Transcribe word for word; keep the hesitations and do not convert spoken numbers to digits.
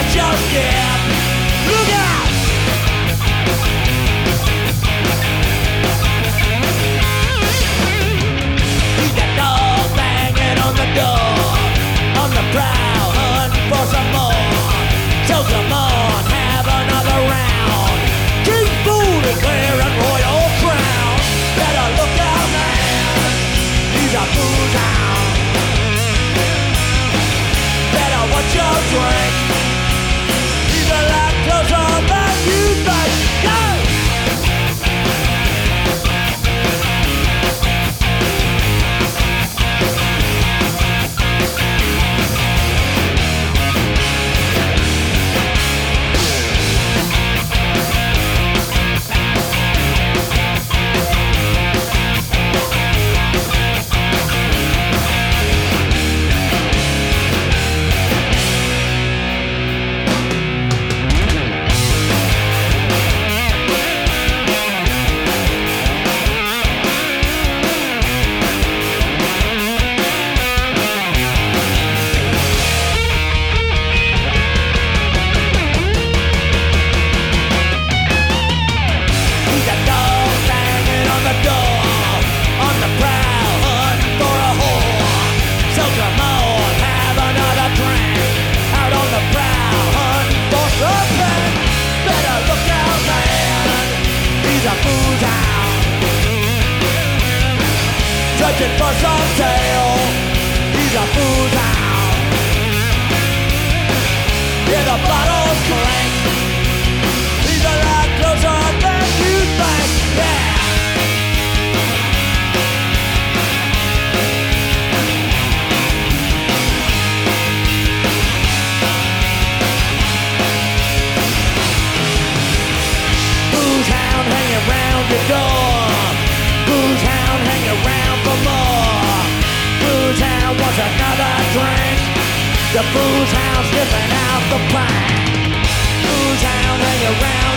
watch your step. Look out! He's got dog banging on the door, on the prowl, hunting for some more. So come on, have another round. Keep fooling, wearing royal crown. Better look out, man, he's a booze hound. Better watch your drink, he's a lot closer than you think. Go! Searching for some tail, he's a booze hound. Hear the bottles clank, he's a lot closer than you think. Yeah. Booze hound hanging round your door, booze hound hanging around for more. Booze hound wants another drink, the booze hound sniffing out the pine. Booze hound hanging around